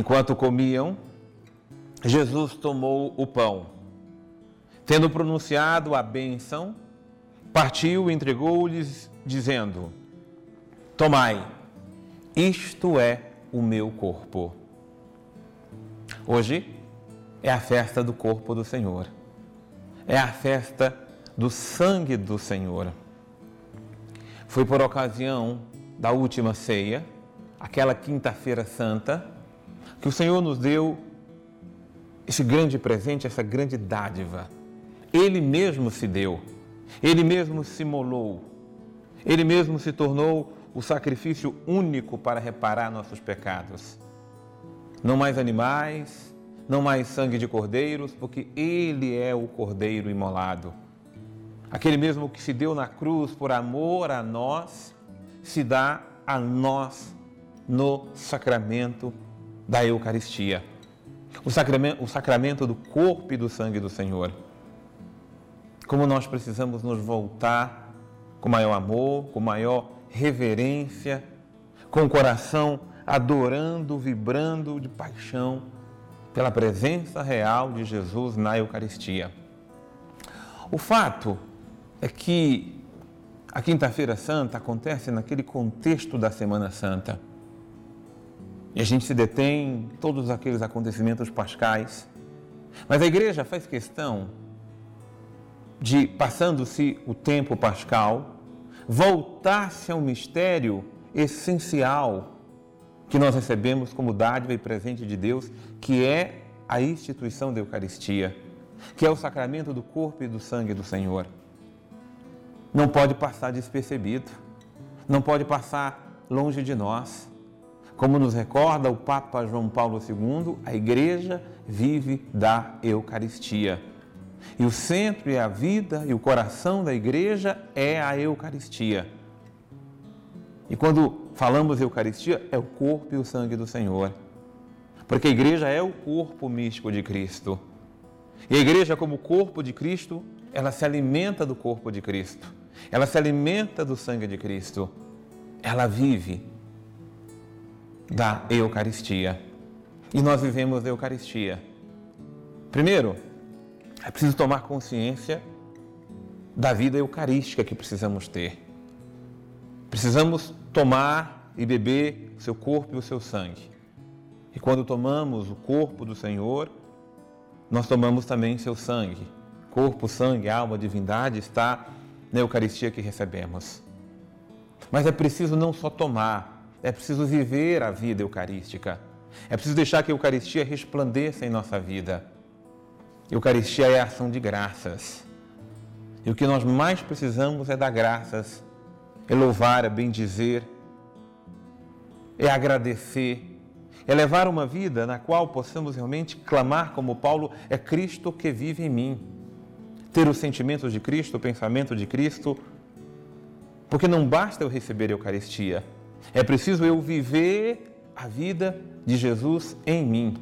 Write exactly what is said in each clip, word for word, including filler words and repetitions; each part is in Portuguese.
Enquanto comiam, Jesus tomou o pão. Tendo pronunciado a bênção, partiu e entregou-lhes, dizendo: tomai, isto é o meu corpo. Hoje é a festa do corpo do Senhor. É a festa do sangue do Senhor. Foi por ocasião da última ceia, aquela quinta-feira santa, que o Senhor nos deu esse grande presente, essa grande dádiva. Ele mesmo se deu, Ele mesmo se imolou, Ele mesmo se tornou o sacrifício único para reparar nossos pecados. Não mais animais, não mais sangue de cordeiros, porque Ele é o cordeiro imolado. Aquele mesmo que se deu na cruz por amor a nós, se dá a nós no sacramento da Eucaristia. O sacramento, o sacramento do corpo e do sangue do Senhor. Como nós precisamos nos voltar com maior amor, com maior reverência, com o coração adorando, vibrando de paixão pela presença real de Jesus na Eucaristia. O fato é que a Quinta-feira Santa acontece naquele contexto da Semana Santa. E a gente se detém em todos aqueles acontecimentos pascais. Mas a Igreja faz questão de, passando-se o tempo pascal, voltar-se ao mistério essencial que nós recebemos como dádiva e presente de Deus, que é a instituição da Eucaristia, que é o sacramento do corpo e do sangue do Senhor. Não pode passar despercebido, não pode passar longe de nós. Como nos recorda o Papa João Paulo segundo, a Igreja vive da Eucaristia. E o centro e a vida e o coração da Igreja é a Eucaristia. E quando falamos Eucaristia, é o corpo e o sangue do Senhor. Porque a Igreja é o corpo místico de Cristo. E a Igreja, como corpo de Cristo, ela se alimenta do corpo de Cristo. Ela se alimenta do sangue de Cristo. Ela vive da Eucaristia. E nós vivemos a Eucaristia. Primeiro, é preciso tomar consciência da vida eucarística que precisamos ter. Precisamos tomar e beber o seu corpo e o seu sangue. E quando tomamos o corpo do Senhor, nós tomamos também seu sangue. Corpo, sangue, alma, divindade está na Eucaristia que recebemos. Mas é preciso não só tomar, é preciso viver a vida eucarística. É preciso deixar que a Eucaristia resplandeça em nossa vida. Eucaristia é a ação de graças. E o que nós mais precisamos é dar graças, é louvar, é bendizer, é agradecer, é levar uma vida na qual possamos realmente clamar como Paulo, é Cristo que vive em mim. Ter os sentimentos de Cristo, o pensamento de Cristo, porque não basta eu receber a Eucaristia, é preciso eu viver a vida de Jesus em mim.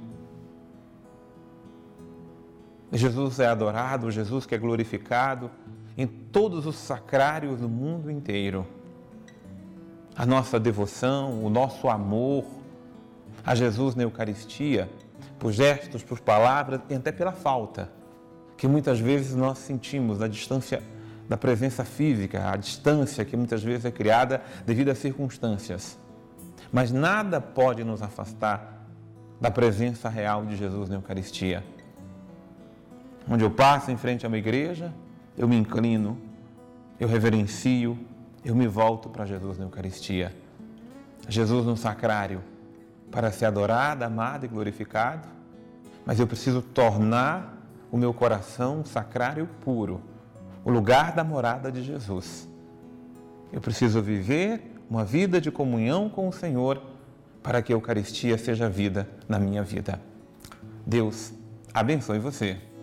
Jesus é adorado, Jesus que é glorificado em todos os sacrários do mundo inteiro. A nossa devoção, o nosso amor a Jesus na Eucaristia, por gestos, por palavras e até pela falta, que muitas vezes nós sentimos da distância da presença física, a distância que muitas vezes é criada devido às circunstâncias. Mas nada pode nos afastar da presença real de Jesus na Eucaristia. Onde eu passo em frente a uma igreja, eu me inclino, eu reverencio, eu me volto para Jesus na Eucaristia. Jesus no sacrário, para ser adorado, amado e glorificado, mas eu preciso tornar o meu coração um sacrário puro, o lugar da morada de Jesus. Eu preciso viver uma vida de comunhão com o Senhor para que a Eucaristia seja vida na minha vida. Deus abençoe você.